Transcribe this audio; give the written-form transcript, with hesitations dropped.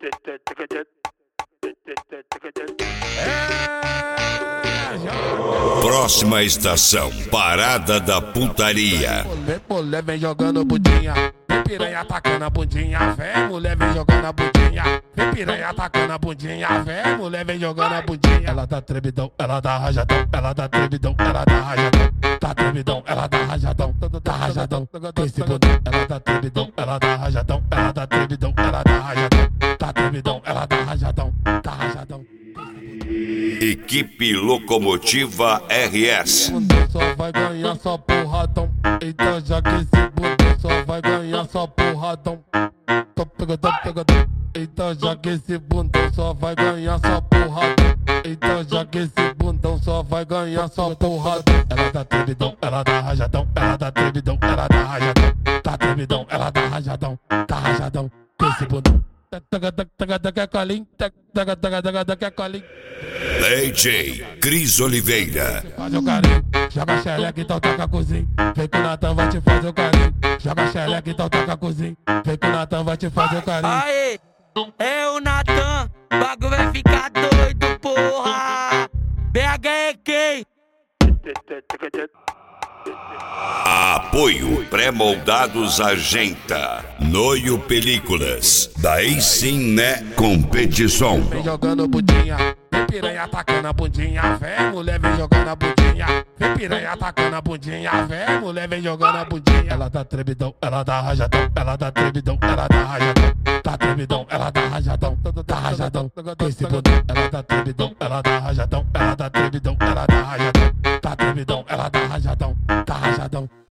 Próxima estação, Parada da Putaria. Mulher vem jogando budinha, vem piranha atacando a bundinha, vem mulher vem jogando a bundinha, vem piranha atacando a bundinha, vem mulher vem jogando a bundinha. Ela tá tremidão, ela tá rajadão, ela tá tremidão, ela tá rajadão, tá tremidão, ela tá rajadão, tá rajadão. Esse bundão, ela tá tremidão, ela tá rajadão, ela tá tremidão, ela tá rajadão, tá tremidão, ela tá rajadão, tá rajadão. Equipe Locomotiva RS. Bundão só vai ganhar só porradão. Então já que esse bundão só vai ganhar só porradão. Tô pegadão, pegadão. Então já que esse bundão só vai ganhar só porradão. Então já que esse bundão só vai ganhar só porradão. Ela tá tremidão, ela tá rajadão, ela tá tremidão, ela tá rajadão, tá tremidão, ela tá rajadão, tá rajadão. Esse bundão. DJ Cris Oliveira. Faz o carinho, joga xereca, então toca a cozinha. Vem que o Natan vai te fazer o carinho. Joga xereca, então toca a cozinha. Vem que o Natan vai te fazer o carinho. Aê, é o Natan, o bagulho vai ficar doido, porra. BH é quem? Apoio Pré-Moldados Argenta. Noio Películas. Daí sim, né? Competição. Vem jogando budinha, vem piranha atacando a bundinha, vem mulher vem jogando a bundinha, vem piranha atacando a bundinha, vem mulher vem jogando a bundinha. Ela tá tremidão, ela tá rajadão, ela tá tremidão, ela tá rajadão, tá tremidão, ela tá rajadão, tá rajadão. Esse bundão, ela tá tremidão, ela tá rajadão, ela tá tremidão, ela tá rajadão, tá tremidão, ela tá rajadão, tá rajadão.